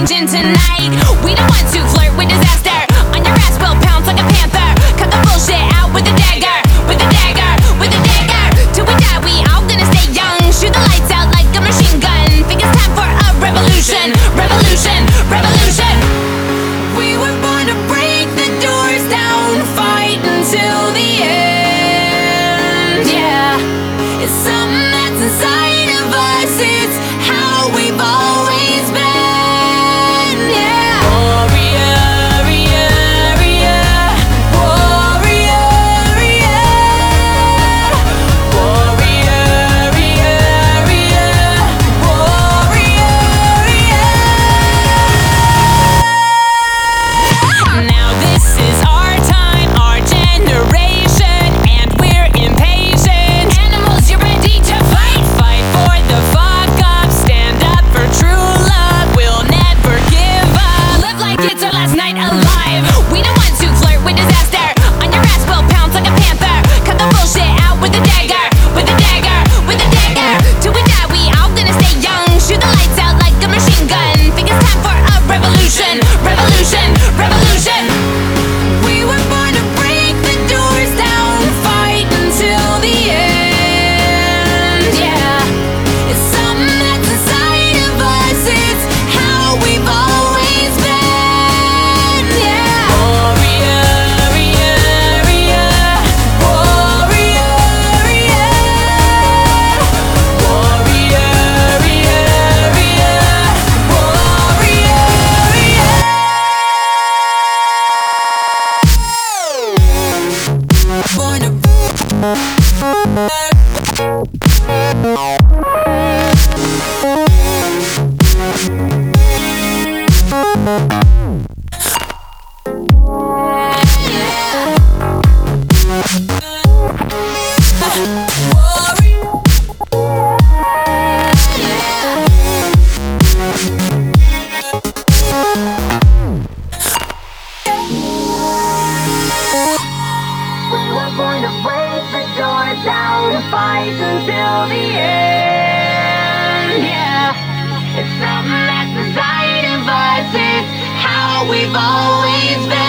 changing tonight. We don't want to flirt with disaster. On your ass we'll pounce like a panther. Cut the bullshit out with a dagger, with a dagger, with a dagger. Till we die, we all gonna stay young. Shoot the lights out like a machine gun. Think it's time for a revolution, revolution, revolution. We were born to break the doors down, fight until the end. Yeah, it's something that's inside of us. It's how we've always been. Yeah. Warrior, warrior, warrior, warrior. Now this is our time, our generation, and we're impatient. Animals, you're ready to fight. Fight for the fuck up. Stand up for true love. We'll never give up. Live like it's our last night alive. We don't want to flirt with disaster. On your ass we'll pounce like a panther. Cut the bullshit out with a dagger, with a dagger, with a dagger. Till we die, we all gonna stay young. Shoot the lights out like a machine gun. Think it's time for a revolution, revolution, revolution. We were born to break the doors down, fight until the end. Yeah, it's something that's inside of us. It's how we've always been. Yeah. Warrior, warrior, warrior, born to born to break the doors down, fight until the end. Yeah, it's something that's inside of us. It's how we've always been.